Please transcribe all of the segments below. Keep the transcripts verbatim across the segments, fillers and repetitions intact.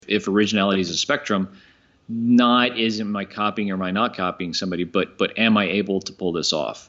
if originality is a spectrum, not isn't my copying or my not copying somebody, but but am I able to pull this off?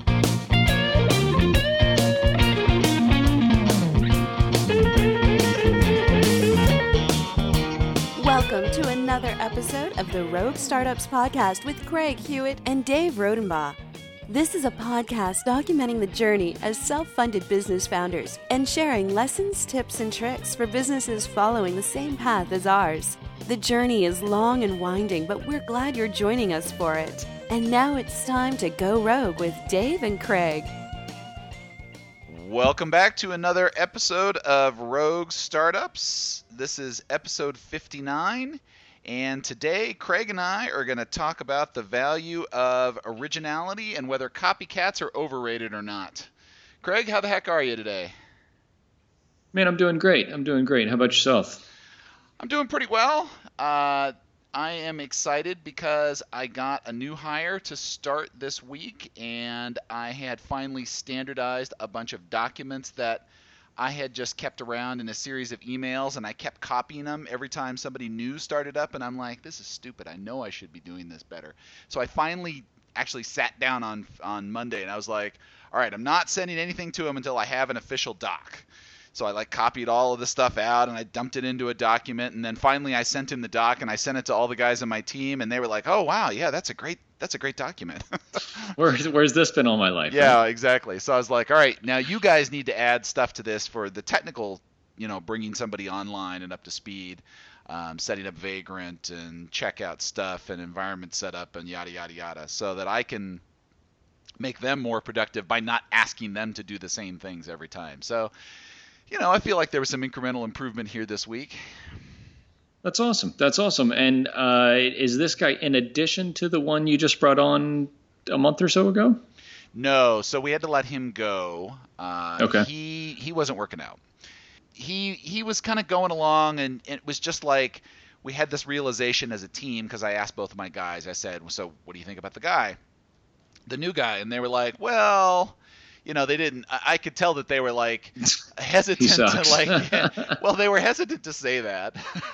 Welcome to another episode of the Rogue Startups Podcast with Craig Hewitt and Dave Rodenbaugh. This is a podcast documenting the journey as self-funded business founders and sharing lessons, tips, and tricks for businesses following the same path as ours. The journey is long and winding, but we're glad you're joining us for it. And now it's time to go rogue with Dave and Craig. Welcome back to another episode of Rogue Startups. This is episode fifty-nine. And today, Craig and I are going to talk about the value of originality and whether copycats are overrated or not. Craig, how the heck are you today? Man, I'm doing great. I'm doing great. How about yourself? I'm doing pretty well. Uh, I am excited because I got a new hire to start this week, and I had finally standardized a bunch of documents that I had just kept around in a series of emails, and I kept copying them every time somebody new started up, and I'm like, this is stupid. I know I should be doing this better. So I finally actually sat down on on Monday, and I was like, all right, I'm not sending anything to them until I have an official doc. So I like copied all of the stuff out, and I dumped it into a document, and then finally I sent him the doc, and I sent it to all the guys on my team, and they were like, oh, wow, yeah, that's a great that's a great document. Where's, where's this been all my life? Yeah, right? Exactly. So I was like, all right, now you guys need to add stuff to this for the technical, you know, bringing somebody online and up to speed, um, setting up Vagrant and checkout stuff and environment setup and yada, yada, yada, so that I can make them more productive by not asking them to do the same things every time. So, you know, I feel like there was some incremental improvement here this week. That's awesome. That's awesome. And uh, is this guy in addition to the one you just brought on a month or so ago? No. So we had to let him go. Uh, okay. He he wasn't working out. He he was kind of going along, and it was just like we had this realization as a team because I asked both of my guys. I said, so what do you think about the guy, the new guy? And they were like, well, you know, they didn't. I could tell that they were like hesitant to like. Well, they were hesitant to say that,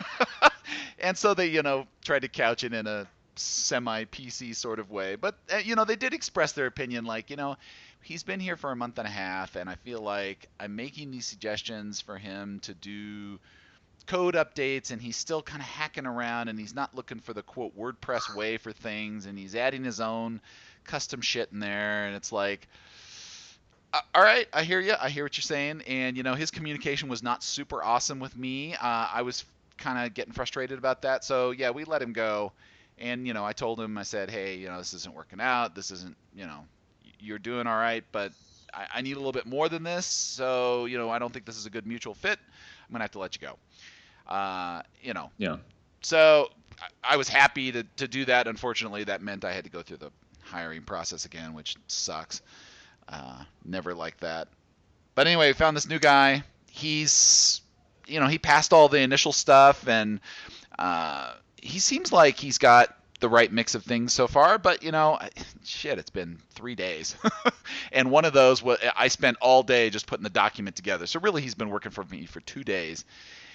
and so they, you know, tried to couch it in a semi-P C sort of way. But uh, you know, they did express their opinion, like, you know, he's been here for a month and a half, and I feel like I'm making these suggestions for him to do code updates, and he's still kind of hacking around, and he's not looking for the quote WordPress way for things, and he's adding his own custom shit in there, and it's like, all right, I hear you. I hear what you're saying. And, you know, his communication was not super awesome with me. Uh, I was kind of getting frustrated about that. So, yeah, we let him go. And, you know, I told him, I said, hey, you know, this isn't working out. This isn't, you know, you're doing all right, but I, I need a little bit more than this. So, you know, I don't think this is a good mutual fit. I'm going to have to let you go. Uh, you know. Yeah. So I, I was happy to, to do that. Unfortunately, that meant I had to go through the hiring process again, which sucks. Uh, never liked that. But anyway, we found this new guy. He's, you know, he passed all the initial stuff, and uh, he seems like he's got the right mix of things so far. But, you know, shit, it's been three days. And one of those, was, I spent all day just putting the document together. So really, he's been working for me for two days.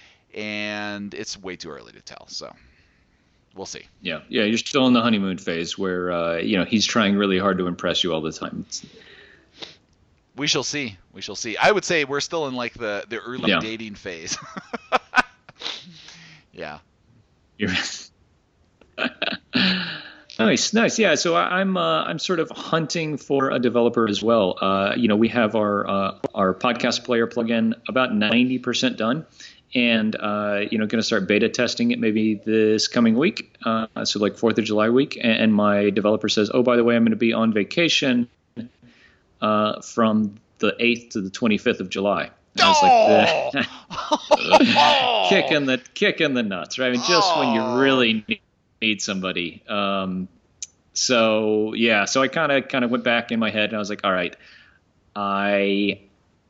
And it's way too early to tell. So we'll see. Yeah, yeah, you're still in the honeymoon phase where, uh, you know, he's trying really hard to impress you all the time. It's, We shall see. We shall see. I would say we're still in like the, the early yeah. dating phase. Yeah. You're nice, nice. Yeah. So I, I'm uh, I'm sort of hunting for a developer as well. Uh, you know, we have our uh, our podcast player plugin about ninety percent done, and uh, you know, going to start beta testing it maybe this coming week. Uh, so like Fourth of July week, and, and my developer says, oh, by the way, I'm going to be on vacation Uh, from the eighth to the twenty-fifth of July. And I was like, oh! kick in the kick in the nuts, right? I mean, just oh. when you really need, need somebody. Um, so yeah, so I kind of kind of went back in my head, and I was like, all right, I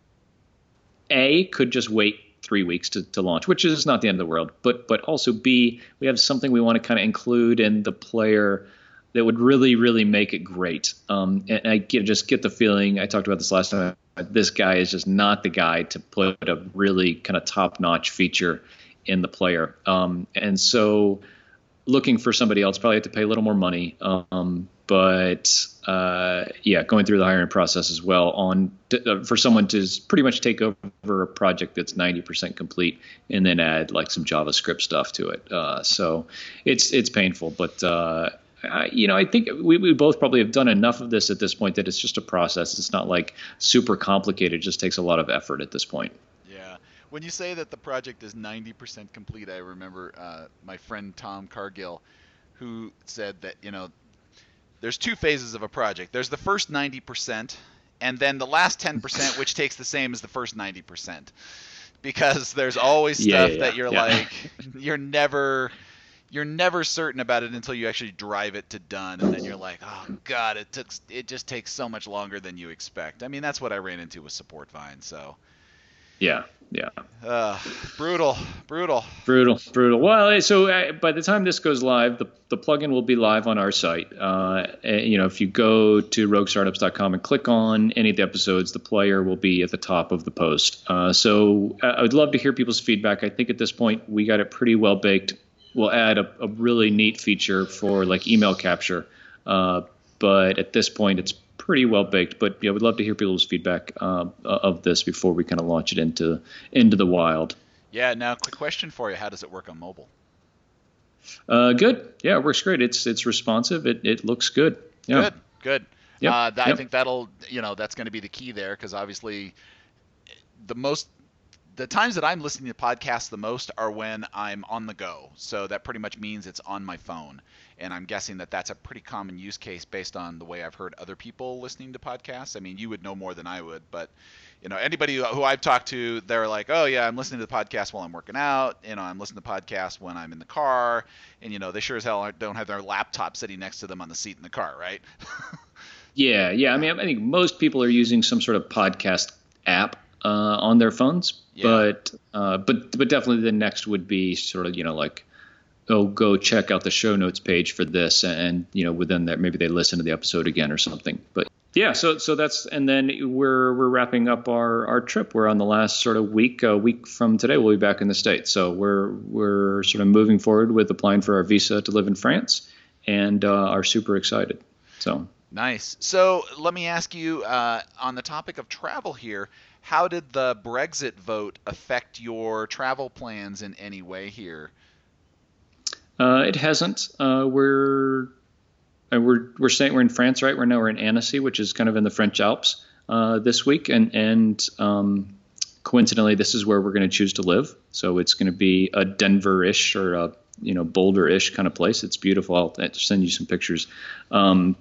A could just wait three weeks to, to launch, which is not the end of the world, but but also B, we have something we want to kind of include in the player that would really, really make it great. Um, and I get, just get the feeling, I talked about this last time, this guy is just not the guy to put a really kind of top-notch feature in the player. Um, and so looking for somebody else, probably have to pay a little more money. Um, but uh, yeah, going through the hiring process as well on to, uh, for someone to pretty much take over a project that's ninety percent complete and then add like some JavaScript stuff to it. Uh, so it's it's painful, but uh, I, you know, I think we, we both probably have done enough of this at this point that it's just a process. It's not like super complicated. It just takes a lot of effort at this point. Yeah. When you say that the project is ninety percent complete, I remember uh, my friend Tom Cargill, who said that, you know, there's two phases of a project. There's the first ninety percent, and then the last ten percent, which takes the same as the first ninety percent. Because there's always stuff yeah, yeah, that you're yeah. like, you're never... You're never certain about it until you actually drive it to done, and then you're like, "Oh God, it took it just takes so much longer than you expect." I mean, that's what I ran into with Support Vine. So, yeah, yeah, uh, brutal, brutal, brutal, brutal. Well, so uh, by the time this goes live, the the plugin will be live on our site. Uh, you know, if you go to rogue startups dot com and click on any of the episodes, the player will be at the top of the post. Uh, so, I would love to hear people's feedback. I think at this point we got it pretty well baked. We'll add a, a really neat feature for like email capture, uh, but at this point it's pretty well baked. But yeah, we'd love to hear people's feedback uh, of this before we kind of launch it into into the wild. Yeah. Now, quick question for you: how does it work on mobile? Uh, good. Yeah, it works great. It's it's responsive. It it looks good. Yeah. Good. Good. Yep. Uh, I Yep. think that'll you know that's going to be the key there, because obviously the most. The times that I'm listening to podcasts the most are when I'm on the go. So that pretty much means it's on my phone. And I'm guessing that that's a pretty common use case based on the way I've heard other people listening to podcasts. I mean, you would know more than I would, but you know, anybody who I've talked to, they're like, "Oh yeah, I'm listening to the podcast while I'm working out. You know, I'm listening to podcasts when I'm in the car." And you know, they sure as hell don't have their laptop sitting next to them on the seat in the car, right? Yeah, yeah. I mean, I think most people are using some sort of podcast app uh, on their phones, Yeah. but uh, but but definitely the next would be sort of, you know, like, oh, go check out the show notes page for this, and you know, within that maybe they listen to the episode again or something. But yeah, so so that's, and then we're we're wrapping up our, our trip. We're on the last sort of week, a week from today, we'll be back in the States. So we're we're sort of moving forward with applying for our visa to live in France, and uh, are super excited. So. Nice. So let me ask you, uh, on the topic of travel here, how did the Brexit vote affect your travel plans in any way here? Uh, it hasn't. Uh, we're uh, we're we're staying. We're in France, right? We're now we're in Annecy, which is kind of in the French Alps uh, this week, and and um, coincidentally, this is where we're going to choose to live. So it's going to be a Denver-ish or a you know Boulder-ish kind of place. It's beautiful. I'll, I'll send you some pictures. Um,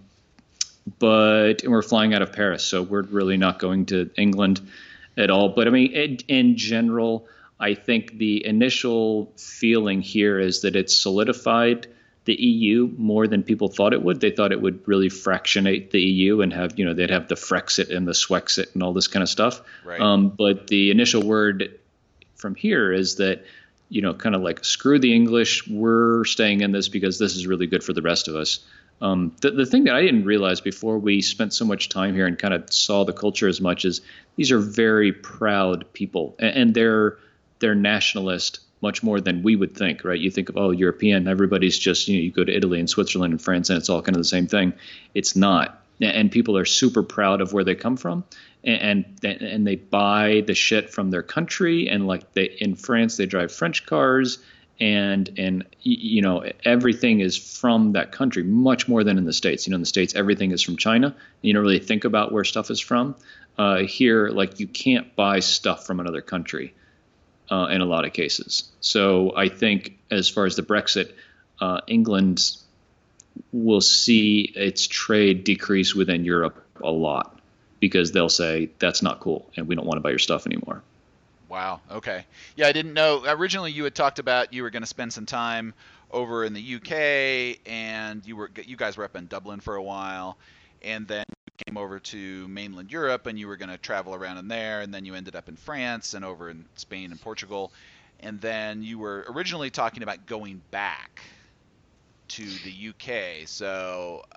but and we're flying out of Paris, so we're really not going to England at all. But I mean, in, in general, I think the initial feeling here is that it's solidified the E U more than people thought it would. They thought it would really fractionate the E U and have, you know, they'd have the Frexit and the Swexit and all this kind of stuff. Right. Um, but the initial word from here is that, you know, kind of like, screw the English, we're staying in this because this is really good for the rest of us. Um, the, the thing that I didn't realize before we spent so much time here and kind of saw the culture as much is these are very proud people, and, and they're they're nationalist much more than we would think, right? You think of, oh, European, everybody's just, you know, you go to Italy and Switzerland and France and it's all kind of the same thing. It's not. And people are super proud of where they come from, and and, and they buy the shit from their country. And like they in France, they drive French cars. And, and you know, everything is from that country, much more than in the States. You know, in the States, everything is from China. You don't really think about where stuff is from. Uh, here, like, you can't buy stuff from another country uh, in a lot of cases. So I think as far as the Brexit, uh, England will see its trade decrease within Europe a lot, because they'll say, that's not cool, and we don't want to buy your stuff anymore. Wow. Okay. Yeah, I didn't know. Originally, you had talked about you were going to spend some time over in the U K, and you were you guys were up in Dublin for a while, and then you came over to mainland Europe, and you were going to travel around in there, and then you ended up in France and over in Spain and Portugal, and then you were originally talking about going back to the U K. So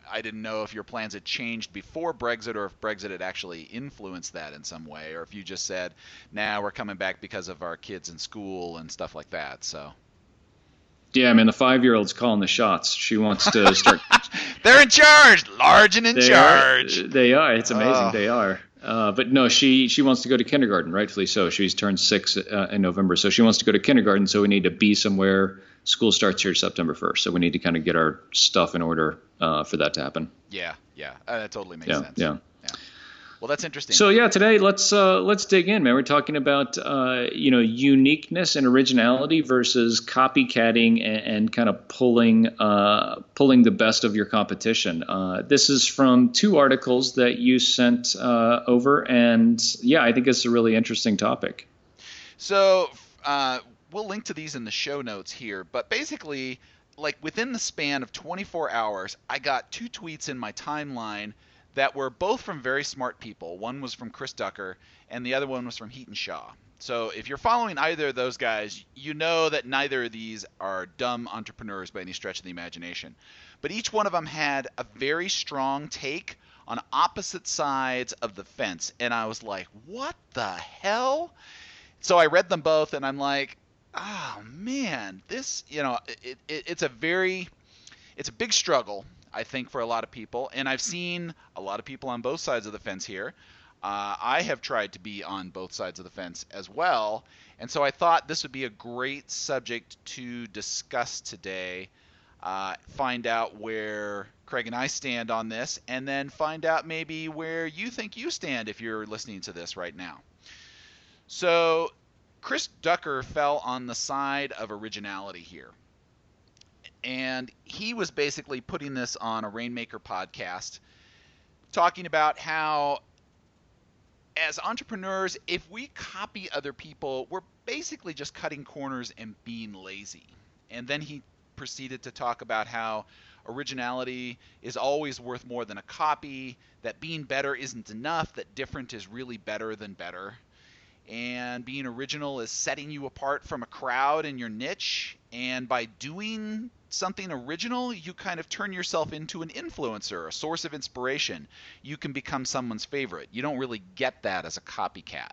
I didn't know if your plans had changed before Brexit or if Brexit had actually influenced that in some way, or if you just said, "Nah, we're coming back because of our kids in school and stuff like that." So. Yeah, I mean, the five-year-old's calling the shots. She wants to start. They're in charge, large and in they charge. Are, they are. It's amazing. Oh. They are. Uh, but no, she she wants to go to kindergarten, rightfully so. She's turned six uh, in November, so she wants to go to kindergarten. So we need to be somewhere. School starts here September first, so we need to kind of get our stuff in order uh, for that to happen. Yeah, yeah, uh, that totally makes yeah, sense. Yeah. Yeah. Well, that's interesting. So yeah, today let's uh, let's dig in, man. We're talking about uh, you know uniqueness and originality versus copycatting and, and kind of pulling uh, pulling the best of your competition. Uh, this is from two articles that you sent uh, over, and yeah, I think it's a really interesting topic. So uh, we'll link to these in the show notes here, but basically, like within the span of twenty-four hours, I got two tweets in my timeline that were both from very smart people. One was from Chris Ducker, and the other one was from Heaton Shaw. So if you're following either of those guys, you know that neither of these are dumb entrepreneurs by any stretch of the imagination. But each one of them had a very strong take on opposite sides of the fence, and I was like, what the hell? So I read them both, and I'm like, oh man, this, you know, it, it, it's a very, it's a big struggle, I think, for a lot of people, and I've seen a lot of people on both sides of the fence here. Uh, I have tried to be on both sides of the fence as well, and so I thought this would be a great subject to discuss today, uh, find out where Craig and I stand on this, and then find out maybe where you think you stand if you're listening to this right now. So Chris Ducker fell on the side of originality here. And he was basically putting this on a Rainmaker podcast, talking about how as entrepreneurs, if we copy other people, we're basically just cutting corners and being lazy. And then he proceeded to talk about how originality is always worth more than a copy, that being better isn't enough, that different is really better than better. And being original is setting you apart from a crowd in your niche, and by doing something original, you kind of turn yourself into an influencer, a source of inspiration. You can become someone's favorite. You don't really get that as a copycat.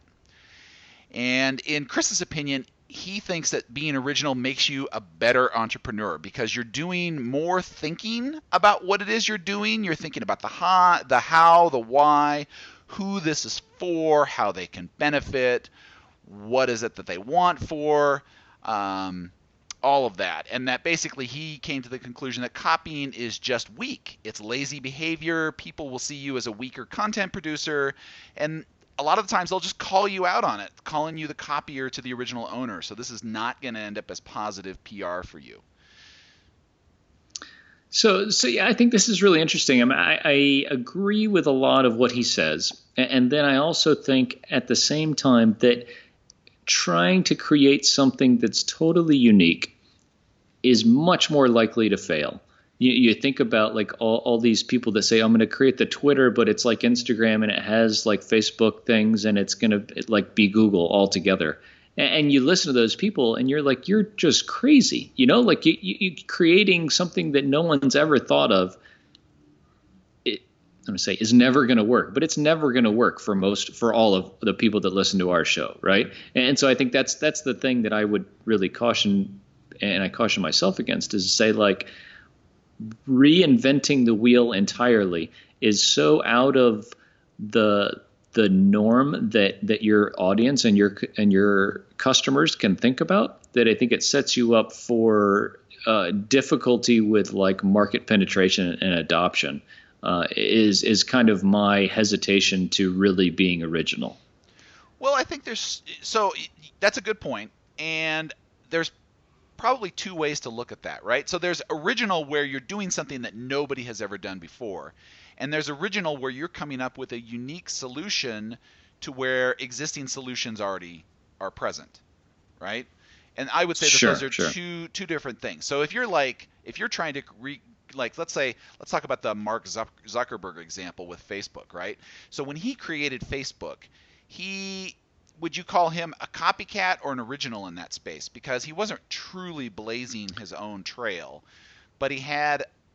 And in Chris's opinion, he thinks that being original makes you a better entrepreneur because you're doing more thinking about what it is you're doing. You're thinking about the how, the how, the why, who this is for, how they can benefit, what is it that they want for, um, all of that. And that basically he came to the conclusion that copying is just weak. It's lazy behavior. People will see you as a weaker content producer, and a lot of the times they'll just call you out on it, calling you the copier to the original owner. So this is not going to end up as positive P R for you. So, so yeah, I think this is really interesting. I mean, I, I agree with a lot of what he says, and then I also think at the same time that trying to create something that's totally unique is much more likely to fail. You, you think about like all, all these people that say, I'm going to create the Twitter, but it's like Instagram and it has like Facebook things and it's going to like be Google altogether. And, and you listen to those people and you're like, you're just crazy. You know, like you, you, you creating something that no one's ever thought of. I'm going to say is never going to work, but it's never going to work for most, for all of the people that listen to our show. Right. And so I think that's, that's the thing that I would really caution, and I caution myself against, is to say like reinventing the wheel entirely is so out of the, the norm that, that your audience and your, and your customers can think about, that I think it sets you up for uh, difficulty with like market penetration and adoption. Uh, is is kind of my hesitation to really being original. Well, I think there's so that's a good point, and there's probably two ways to look at that, right? So there's original where you're doing something that nobody has ever done before, and there's original where you're coming up with a unique solution to where existing solutions already are present, right? And I would say that sure, those are sure. two two different things. So if you're like if you're trying to re like let's say let's talk about the Mark Zuckerberg example with Facebook, right? So when he created Facebook, he would you call him a copycat or an original in that space? Because he wasn't truly blazing his own trail, but he had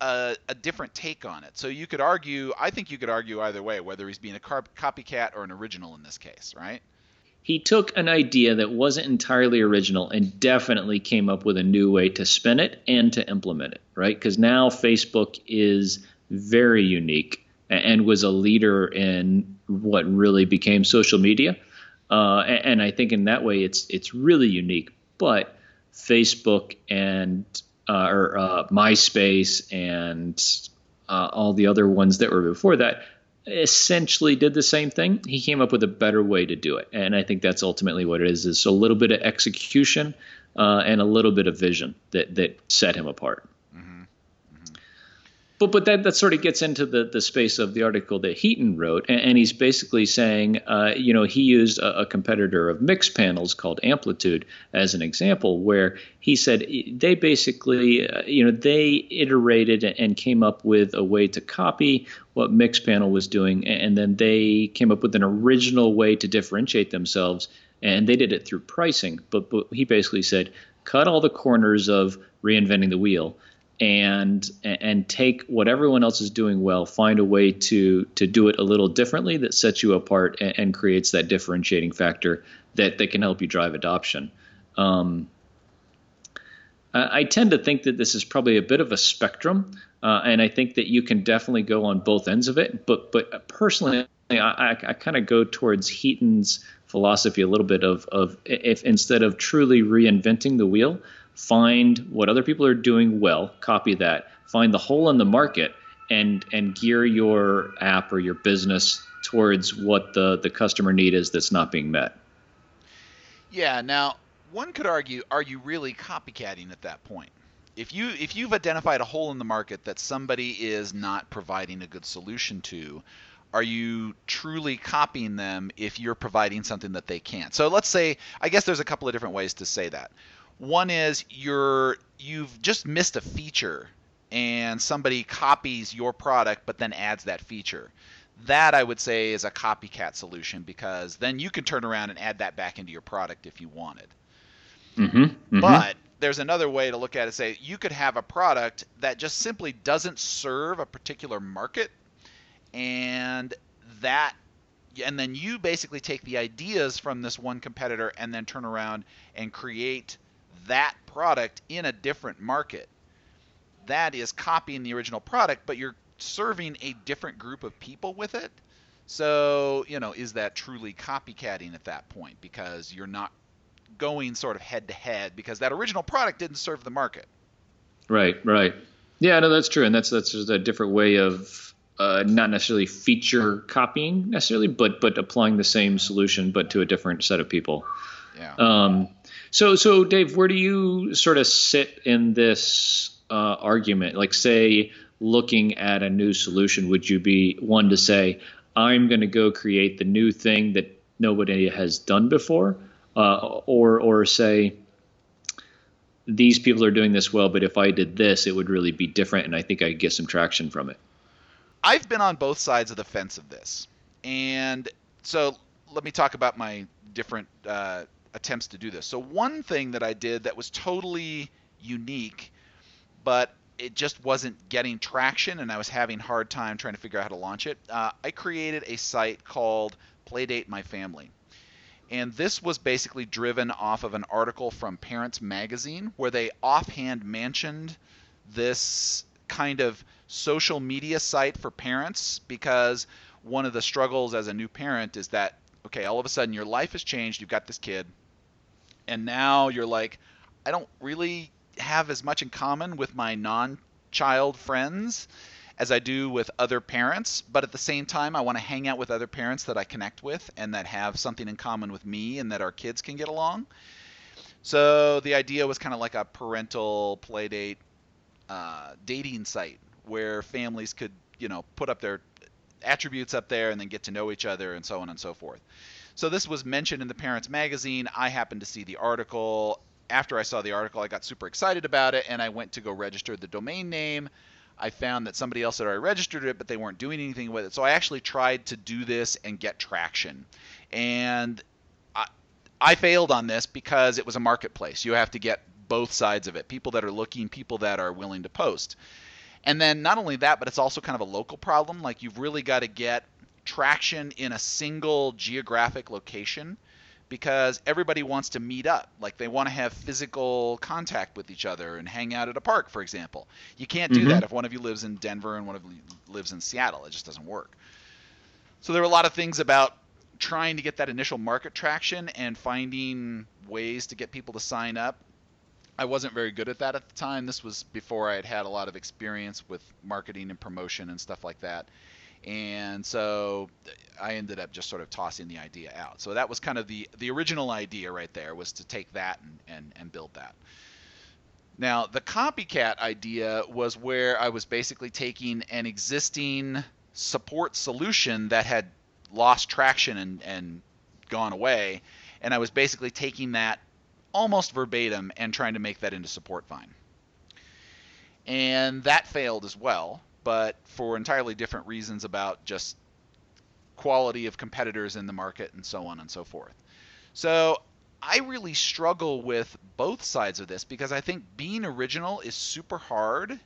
a, a different take on it. So you could argue, I think you could argue either way, whether he's being a car- copycat or an original in this case, right? He took an idea that wasn't entirely original and definitely came up with a new way to spin it and to implement it, right? Because now Facebook is very unique and was a leader in what really became social media. Uh, and, and I think in that way, it's it's really unique. But Facebook and uh, or uh, MySpace and uh, all the other ones that were before that essentially did the same thing. He came up with a better way to do it. And I think that's ultimately what it is, is a little bit of execution uh, and a little bit of vision that, that set him apart. But but that, that sort of gets into the, the space of the article that Heaton wrote, and, and he's basically saying, uh, you know, he used a, a competitor of Mixpanels called Amplitude as an example, where he said they basically, uh, you know, they iterated and came up with a way to copy what Mixpanel was doing, and then they came up with an original way to differentiate themselves, and they did it through pricing. But, but he basically said, cut all the corners of reinventing the wheel, and and take what everyone else is doing well, find a way to to do it a little differently that sets you apart and, and creates that differentiating factor that, that can help you drive adoption. Um, I, I tend to think that this is probably a bit of a spectrum, uh, and I think that you can definitely go on both ends of it. But but personally, I, I, I kind of go towards Heaton's philosophy a little bit of of if instead of truly reinventing the wheel, find what other people are doing well, copy that, find the hole in the market, and and gear your app or your business towards what the, the customer need is that's not being met. Yeah, now one could argue, are you really copycatting at that point? If you if you've identified a hole in the market that somebody is not providing a good solution to, are you truly copying them if you're providing something that they can't? So let's say, I guess there's a couple of different ways to say that. One is you're you've just missed a feature and somebody copies your product but then adds that feature. That I would say is a copycat solution, because then you can turn around and add that back into your product if you wanted. Mm-hmm, mm-hmm. But there's another way to look at it. Say you could have a product that just simply doesn't serve a particular market, and that and then you basically take the ideas from this one competitor and then turn around and create that product in a different market. That is copying the original product, but you're serving a different group of people with it. So, you know, is that truly copycatting at that point? Because you're not going sort of head to head, because that original product didn't serve the market. Right, right. Yeah, no, that's true. And that's that's just a different way of uh, not necessarily feature copying necessarily, but but applying the same solution, but to a different set of people. Yeah. Um, so, so Dave, where do you sort of sit in this uh, argument? Like, say, looking at a new solution, would you be one to say, I'm going to go create the new thing that nobody has done before, uh, or or say, these people are doing this well, but if I did this, it would really be different, and I think I'd get some traction from it? I've been on both sides of the fence of this, and so let me talk about my different uh, attempts to do this. So one thing that I did that was totally unique, but it just wasn't getting traction, and I was having a hard time trying to figure out how to launch it. Uh, I created a site called Playdate My Family. And this was basically driven off of an article from Parents Magazine, where they offhand mentioned this kind of social media site for parents, because one of the struggles as a new parent is that, okay, all of a sudden your life has changed, you've got this kid, and now you're like, I don't really have as much in common with my non-child friends as I do with other parents, but at the same time I want to hang out with other parents that I connect with and that have something in common with me and that our kids can get along. So the idea was kind of like a parental playdate uh, dating site where families could, you know, put up their attributes up there and then get to know each other and so on and so forth. So this was mentioned in the Parents Magazine. I happened to see the article. After I saw the article, I got super excited about it, and I went to go register the domain name. I found that somebody else had already registered it, but they weren't doing anything with it. So I actually tried to do this and get traction. And I, I failed on this because it was a marketplace. You have to get both sides of it, people that are looking, people that are willing to post. And then not only that, but it's also kind of a local problem. Like you've really got to get traction in a single geographic location because everybody wants to meet up. Like they want to have physical contact with each other and hang out at a park, for example. You can't do mm-hmm. that if one of you lives in Denver and one of you lives in Seattle. It just doesn't work. So there are a lot of things about trying to get that initial market traction and finding ways to get people to sign up. I wasn't very good at that at the time. This was before I had had a lot of experience with marketing and promotion and stuff like that. And so I ended up just sort of tossing the idea out. So that was kind of the, the original idea right there, was to take that and, and, and build that. Now, the copycat idea was where I was basically taking an existing support solution that had lost traction and, and gone away, and I was basically taking that almost verbatim and trying to make that into SupportVine. And that failed as well, but for entirely different reasons about just quality of competitors in the market and so on and so forth. So I really struggle with both sides of this because I think being original is super hard,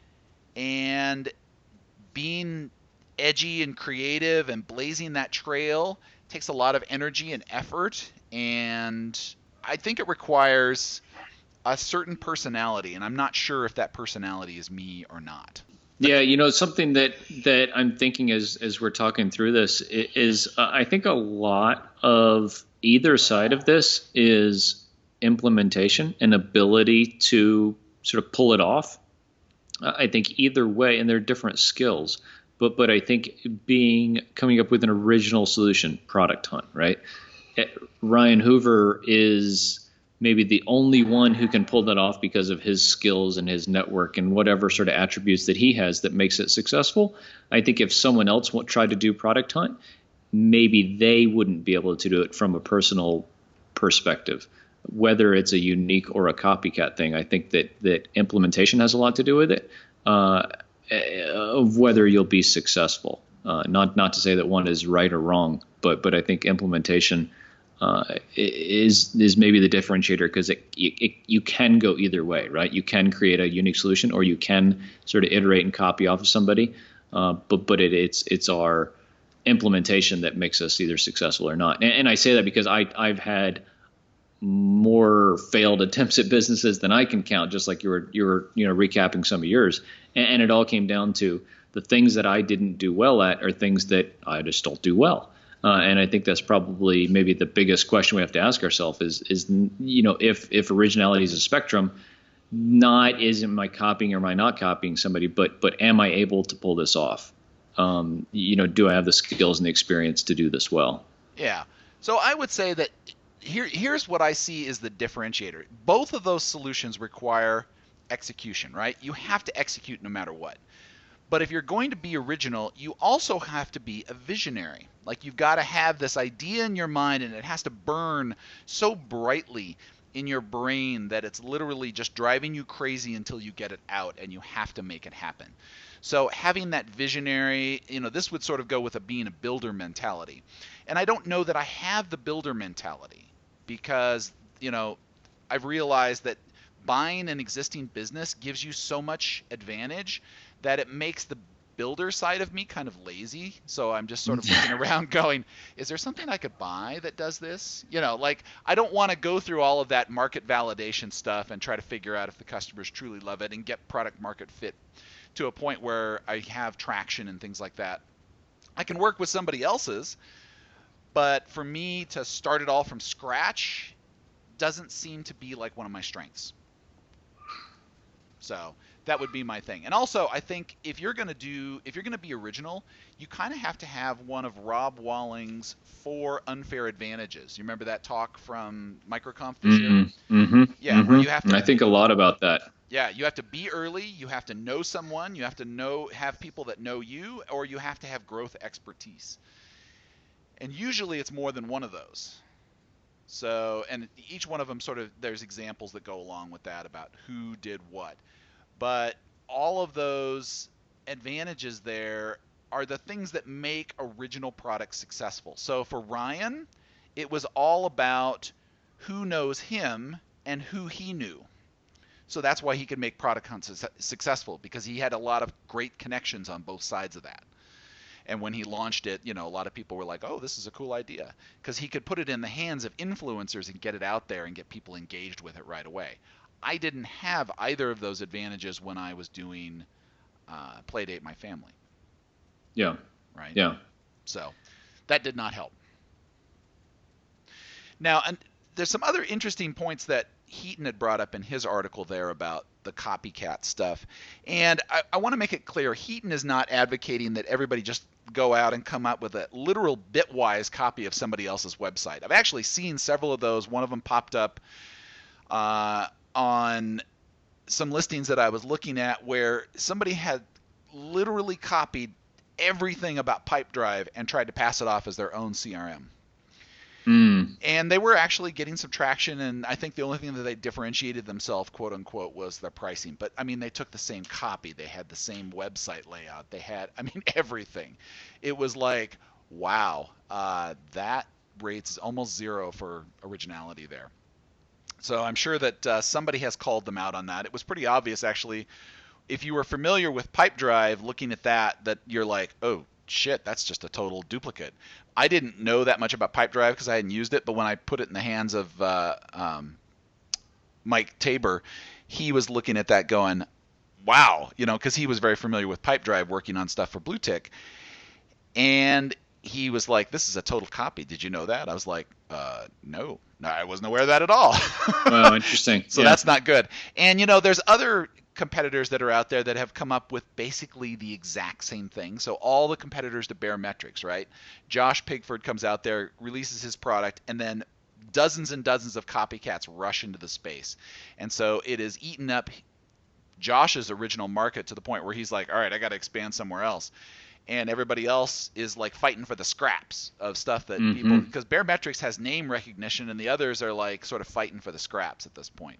and being edgy and creative and blazing that trail takes a lot of energy and effort, and I think it requires a certain personality, and I'm not sure if that personality is me or not. Yeah, you know, something that, that I'm thinking as as we're talking through this is uh, I think a lot of either side of this is implementation and ability to sort of pull it off. Uh, I think either way, and they're different skills, but but I think being coming up with an original solution, Product Hunt, right? Ryan Hoover is maybe the only one who can pull that off because of his skills and his network and whatever sort of attributes that he has that makes it successful. I think if someone else tried to do Product Hunt, maybe they wouldn't be able to do it from a personal perspective. Whether it's a unique or a copycat thing, I think that that implementation has a lot to do with it, uh, of whether you'll be successful. Uh, not not to say that one is right or wrong, but but I think implementation uh, is is maybe the differentiator, because it, it, you can go either way, right? You can create a unique solution, or you can sort of iterate and copy off of somebody. Uh, but but it, it's it's our implementation that makes us either successful or not. And, and I say that because I I've had more failed attempts at businesses than I can count, just like you were you were you know recapping some of yours, and, and it all came down to the things that I didn't do well at are things that I just don't do well. Uh, and I think that's probably maybe the biggest question we have to ask ourselves is, is you know, if if originality is a spectrum, not is am I copying or am I not copying somebody, but but am I able to pull this off? Um, you know, do I have the skills and the experience to do this well? Yeah. So I would say that here here's what I see is the differentiator. Both of those solutions require execution, right? You have to execute no matter what. But if you're going to be original, you also have to be a visionary. Like, you've got to have this idea in your mind, and it has to burn so brightly in your brain that it's literally just driving you crazy until you get it out, and you have to make it happen. So having that visionary, you know, this would sort of go with a being a builder mentality. And I don't know that I have the builder mentality because, you know, I've realized that buying an existing business gives you so much advantage that it makes the builder side of me kind of lazy. So I'm just sort of looking around going, is there something I could buy that does this? You know, like, I don't want to go through all of that market validation stuff and try to figure out if the customers truly love it and get product market fit to a point where I have traction and things like that. I can work with somebody else's, but for me to start it all from scratch doesn't seem to be like one of my strengths. So that would be my thing. And also, I think if you're going to do, if you're going to be original, you kind of have to have one of Rob Walling's four unfair advantages. You remember that talk from MicroConf this mm-hmm. year? Mm-hmm. Yeah, mm-hmm. where you have to. I think a lot about that. Yeah, you have to be early. You have to know someone. You have to know, have people that know you, or you have to have growth expertise. And usually, it's more than one of those. So, and each one of them sort of, there's examples that go along with that about who did what. But all of those advantages there are the things that make original products successful. So for Ryan, it was all about who knows him and who he knew. So that's why he could make Product Hunt su- successful, because he had a lot of great connections on both sides of that. And when he launched it, you know, a lot of people were like, oh, this is a cool idea, because he could put it in the hands of influencers and get it out there and get people engaged with it right away. I didn't have either of those advantages when I was doing uh, Playdate My Family. Yeah. Right? Yeah. So that did not help. Now, and there's some other interesting points that Heaton had brought up in his article there about the copycat stuff. And I, I want to make it clear, Heaton is not advocating that everybody just go out and come up with a literal bitwise copy of somebody else's website. I've actually seen several of those. One of them popped up uh, on some listings that I was looking at where somebody had literally copied everything about Pipedrive and tried to pass it off as their own C R M. Mm. And they were actually getting some traction, and I think the only thing that they differentiated themselves, quote unquote, was their pricing. But I mean, they took the same copy, they had the same website layout, they had, I mean, everything. It was like, wow, uh, that rates almost zero for originality there. So I'm sure that uh, somebody has called them out on that. It was pretty obvious, actually. If you were familiar with Pipedrive, looking at that, that you're like, oh, shit, that's just a total duplicate. I didn't know that much about Pipedrive because I hadn't used it, but when I put it in the hands of uh, um, Mike Tabor, he was looking at that going, wow, you know, because he was very familiar with Pipedrive working on stuff for BlueTick. And he was like, this is a total copy. Did you know that? I was like, uh, no, no, I wasn't aware of that at all. Wow, interesting. So yeah. That's not good. And, you know, there's other competitors that are out there that have come up with basically the exact same thing. So all the competitors to Baremetrics, right? Josh Pigford comes out there, releases his product, and then dozens and dozens of copycats rush into the space. And so it is eaten up Josh's original market to the point where he's like, all right, I got to expand somewhere else. And everybody else is like fighting for the scraps of stuff that mm-hmm. people, because Baremetrics has name recognition and the others are like sort of fighting for the scraps at this point.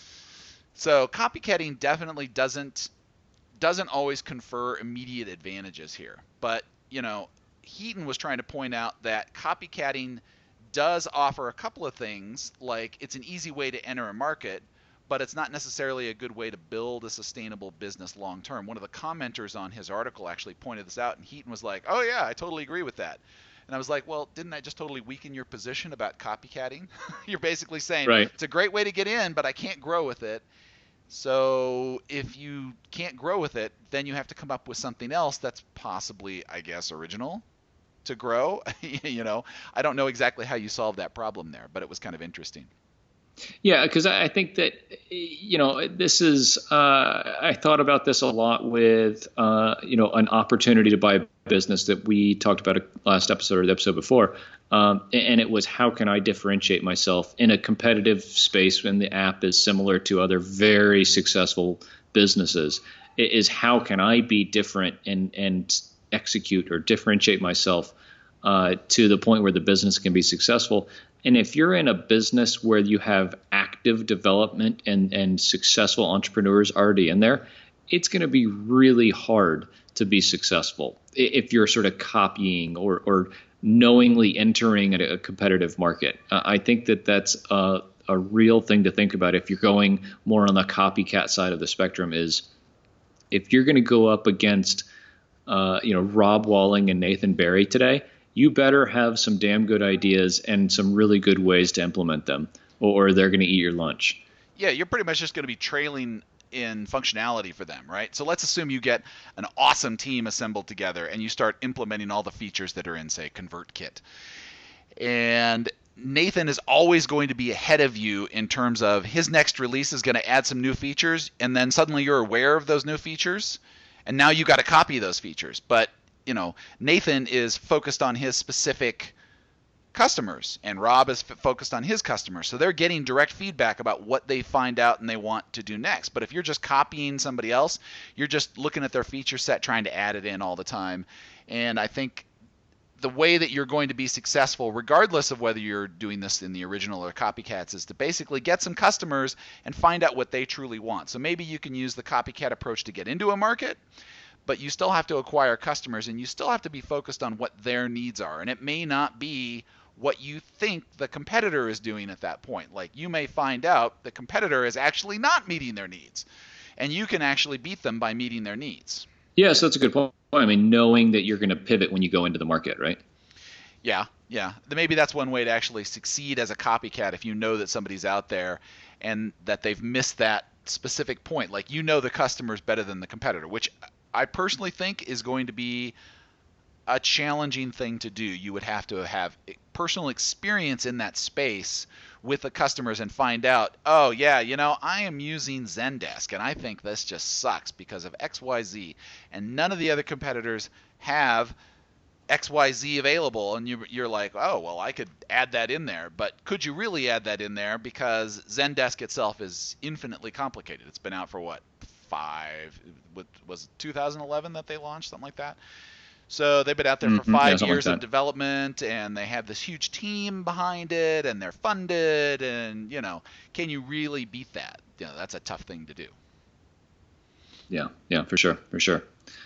So copycatting definitely doesn't doesn't always confer immediate advantages here. But, you know, Heaton was trying to point out that copycatting does offer a couple of things, like it's an easy way to enter a market, but it's not necessarily a good way to build a sustainable business long term. One of the commenters on his article actually pointed this out, and Heaton was like, oh yeah, I totally agree with that. And I was like, well, didn't that just totally weaken your position about copycatting? You're basically saying, right. It's a great way to get in, but I can't grow with it. So if you can't grow with it, then you have to come up with something else that's possibly, I guess, original to grow. You know, I don't know exactly how you solve that problem there, but it was kind of interesting. Yeah, because I think that, you know, this is, uh, I thought about this a lot with, uh, you know, an opportunity to buy a business that we talked about last episode or the episode before. Um, and it was, how can I differentiate myself in a competitive space when the app is similar to other very successful businesses? It is, how can I be different and, and execute or differentiate myself uh, to the point where the business can be successful? And if you're in a business where you have active development and, and successful entrepreneurs already in there, it's going to be really hard to be successful if you're sort of copying or, or knowingly entering a, a competitive market. Uh, I think that that's a, a real thing to think about if you're going more on the copycat side of the spectrum, is if you're going to go up against uh, you know, Rob Walling and Nathan Barry today, you better have some damn good ideas and some really good ways to implement them, or they're going to eat your lunch. Yeah, you're pretty much just going to be trailing in functionality for them, right? So let's assume you get an awesome team assembled together and you start implementing all the features that are in, say, ConvertKit. And Nathan is always going to be ahead of you in terms of his next release is going to add some new features, and then suddenly you're aware of those new features, and now you got to copy those features. But you know, Nathan is focused on his specific customers, and Rob is f- focused on his customers. So they're getting direct feedback about what they find out and they want to do next. But if you're just copying somebody else, you're just looking at their feature set, trying to add it in all the time. And I think the way that you're going to be successful, regardless of whether you're doing this in the original or copycats, is to basically get some customers and find out what they truly want. So maybe you can use the copycat approach to get into a market, but you still have to acquire customers, and you still have to be focused on what their needs are. And it may not be what you think the competitor is doing at that point. Like, you may find out the competitor is actually not meeting their needs, and you can actually beat them by meeting their needs. Yeah, so that's a good point. I mean, knowing that you're going to pivot when you go into the market, right? Yeah, yeah. Maybe that's one way to actually succeed as a copycat, if you know that somebody's out there and that they've missed that specific point. Like, you know the customer's better than the competitor, which I personally think is going to be a challenging thing to do. You would have to have personal experience in that space with the customers and find out, oh yeah, you know, I am using Zendesk and I think this just sucks because of X Y Z, and none of the other competitors have X Y Z available, and you, you're like, oh, well, I could add that in there. But could you really add that in there? Because Zendesk itself is infinitely complicated. It's been out for what, five, was it two thousand eleven that they launched, something like that? So they've been out there for mm-hmm. five yeah, years like of development, and they have this huge team behind it, and they're funded, and, you know, can you really beat that? You know, that's a tough thing to do. Yeah, yeah, for sure, for sure.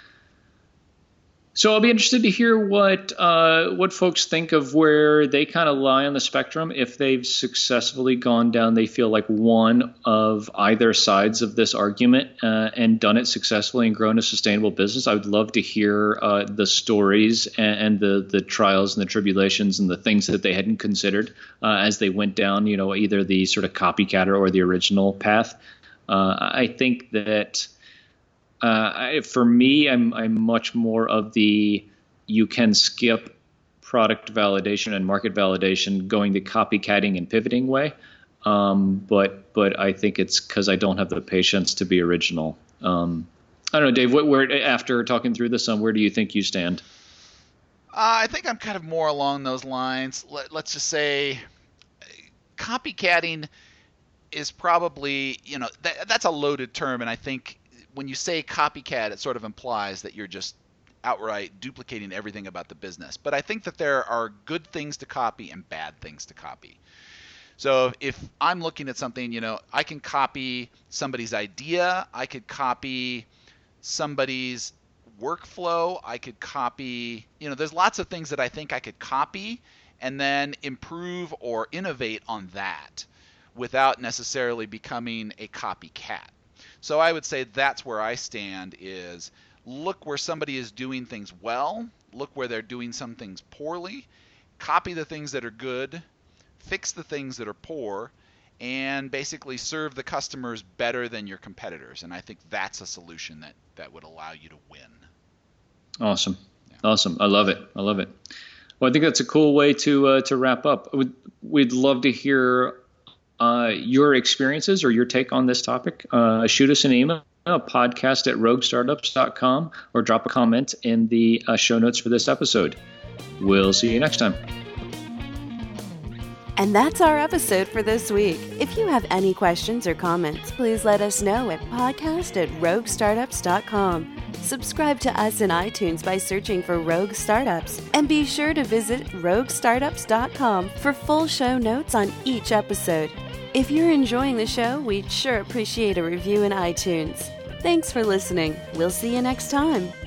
So I'll be interested to hear what uh, what folks think of where they kind of lie on the spectrum, if they've successfully gone down, they feel like, one of either sides of this argument uh, and done it successfully and grown a sustainable business. I would love to hear uh, the stories and, and the the trials and the tribulations and the things that they hadn't considered uh, as they went down, you know, either the sort of copycatter or the original path. Uh, I think that. Uh, I, for me, I'm I'm much more of the you can skip product validation and market validation, going the copycatting and pivoting way. Um, but but I think it's because I don't have the patience to be original. Um, I don't know, Dave. What, where after talking through this, um, where do you think you stand? Uh, I think I'm kind of more along those lines. Let, let's just say copycatting is probably, you know, that, that's a loaded term, and I think when you say copycat, it sort of implies that you're just outright duplicating everything about the business. But I think that there are good things to copy and bad things to copy. So if I'm looking at something, you know, I can copy somebody's idea, I could copy somebody's workflow, I could copy, you know, there's lots of things that I think I could copy and then improve or innovate on that without necessarily becoming a copycat. So I would say that's where I stand, is look where somebody is doing things well, look where they're doing some things poorly, copy the things that are good, fix the things that are poor, and basically serve the customers better than your competitors. And I think that's a solution that, that would allow you to win. Awesome. Yeah. Awesome. I love it. I love it. Well, I think that's a cool way to uh, to wrap up. We'd, we'd love to hear Uh, your experiences or your take on this topic. Uh, shoot us an email, uh, podcast at rogue startups dot com, or drop a comment in the uh, show notes for this episode. We'll see you next time. And that's our episode for this week. If you have any questions or comments, please let us know at podcast at rogue startups dot com. Subscribe to us in iTunes by searching for Rogue Startups. And be sure to visit rogue startups dot com for full show notes on each episode. If you're enjoying the show, we'd sure appreciate a review in iTunes. Thanks for listening. We'll see you next time.